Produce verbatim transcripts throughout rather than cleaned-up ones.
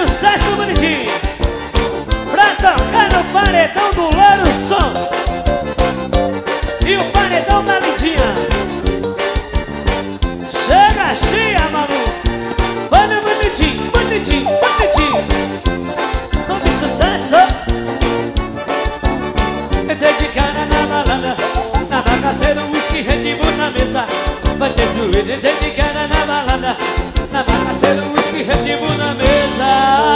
sucesso bonitinho pra tocar no paredão do Louro Som e o paredão da Lindinha. Chega chia, Malu. Olha bonitinho, bonitinho, bonitinho. Nome sucesso. Entrei de cara na balada, na bagaceira, uísque, Red Bull na mesa. Vai ter zoeira, entrei de cara na balada, na bagaceira, uísque, Red Bull na mesa.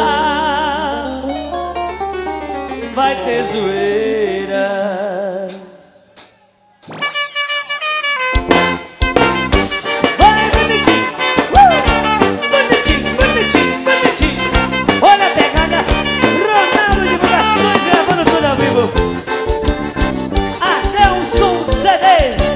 Vai ter zoeira. Vai bonitinho, uh! Bonitinho, bonitinho, bonitinho. Olha a pegada, Ronaldo Divulgações gravando tudo ao vivo. Até um som C Ds.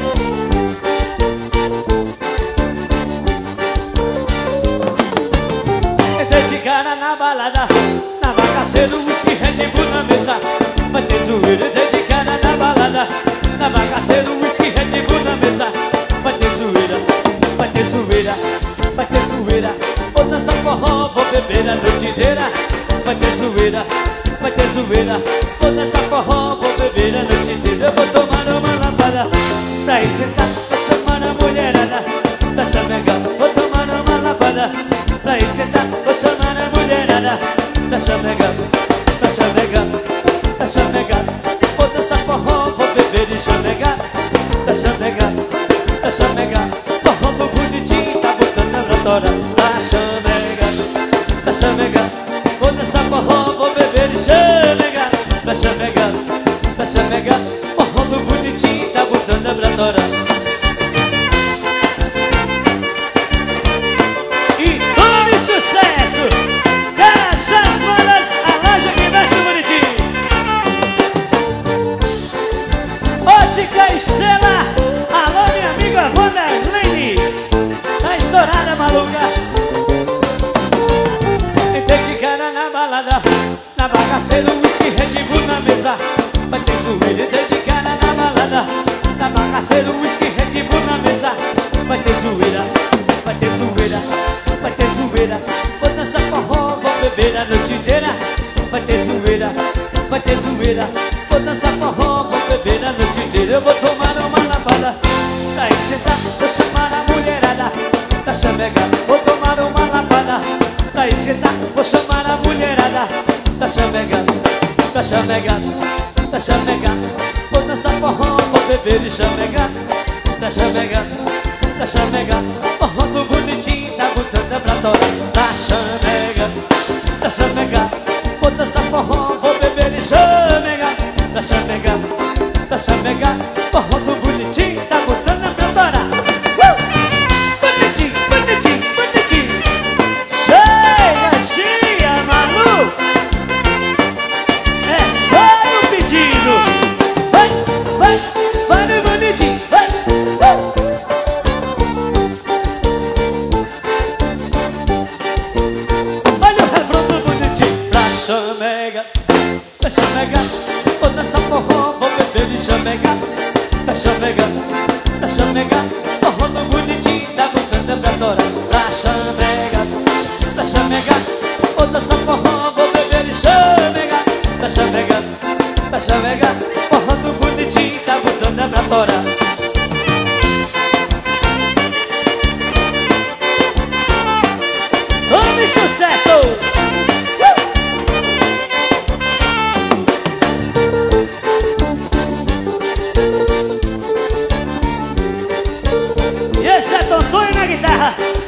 Entrei de cara na balada, na bagaceira, uísque, Red Bull na mesa. Vai ter zoeira. Entrei de cara na balada, na bagaceira, uísque, Red Bull na mesa. Vai ter zoeira, vai ter zoeira, vai ter zoeira. Vou dançar forró, vou beber a noite inteira. Vai ter zoeira, vai ter zoeira. Vou dançar forró, vou beber a noite inteira. Eu vou tomar uma lapada pra ir sentar, vou chamar a mulherada da chamega. Vou tomar uma lapada pra ir sentar, vou chamar a mulherada da chamega, da chamega, da chamega. Vou dançar forró, vou beber e chamegar, da chamega, da chamega. Forró do bonitinho, tá botando na tora, da chamega, da chamega. Vou dançar forró, vou beber e chamegar, da chamega, da chamega. Forró do bonitinho, tá botando na tora. E tome sucesso! Caixas Manas, a loja que mexe bonitinho. Ótica Estrela, alô minha amiga Wanderlene, tá estourada maluca. Entrei de cara na balada, na bagaceira, uísque, Red Bull na mesa. Vai ter zoeira. Entrei de cara na balada, na bagaceira, uísque, Red Bull na mesa. Vai ter zoeira, vai ter zoeira, vai ter zoeira. Vou dançar forró, vou beber a noite inteira. Vai ter zoeira, vai ter zoeira. Vou dançar forró, vou beber a noite inteira. Eu vou tomar uma lapada pra ir sentar, vou chamar a mulherada da chamega. Vou tomar uma lapada pra ir sentar, vou chamar a mulherada da chamega, da chamega, da chamega. Vou dançar forró, vou beber e chamegar, da chamega, da chamega. Forró do bonitinho, tá botando pra torar, da chamega, da chamega. Vou dançar forró, vou beber e chamegar, da chamega, da chamega. Forró do bonitinho, tá botando pra torar. uh! Bonitinho, bonitinho, bonitinho. Chega, chia, Malu. É só no pedido. Vai, vai, vai no bonitinho, vai. uh! Olha o refrão do bonitinho. Pra chamega, da chamega. Vou dançar forró, vou beber e chamegar, da chamega, da chamega. Forró do bonitinho, tá botando pra torar, da chamega, da chamega. Vou dançar forró, vou beber e chamegar, da chamega, da chamega. Forró do bonitinho, tá botando pra torar. Tome sucesso! E esse é Tontonho na guitarra.